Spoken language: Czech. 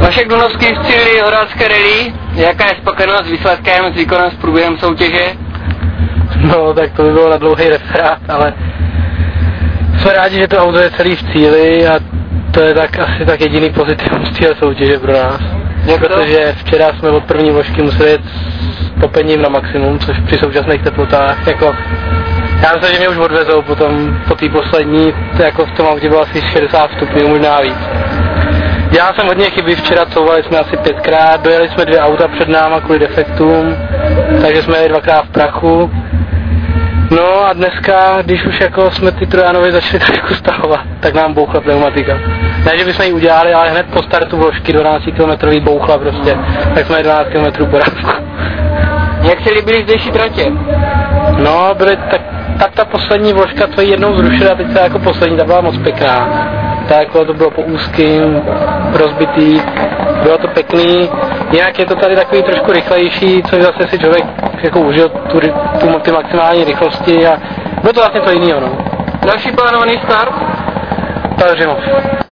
Vašek Dunovský vstřelili Horácké rally. Jaká je spokojenost s výsledkem, s výkonem, s průběhem soutěže? No, tak to by bylo na dlouhý referát, ale jsme rádi, že to auto je celý v cíli a to je tak asi tak jediný pozitivum z téhle soutěže pro nás. Protože včera jsme od první vložky museli jet s topením na maximum, což při současných teplotách, jako já myslím, že mě už odvezou potom po té poslední, jako v tom autě bylo asi 60 stupňů, možná víc. Dělal jsem hodně chyby, včera couvali jsme asi 5krát, dojeli jsme 2 auta před náma kvůli defektům, takže jsme jeli 2krát v prachu. No a dneska, když už jako jsme ty Trojanovi začali trošku stahovat, tak nám bouchla pneumatika. Ne, že bychom ji udělali, ale hned po startu vložky 12 km bouchla prostě, tak jsme 12 km porážku. Jak se líbily zdejší tratě? No, byly tak ta poslední vložka, co ji jednou zrušila, teď se jako poslední, ta byla moc pěkná. Tak jako to bylo po úzkým, rozbitý, bylo to pěkný. Jinak je to tady takový trošku rychlejší, což zase si člověk jako užil ty maximální rychlosti a bylo to vlastně to jiného, no. Další plánovaný start? Pelhřimov.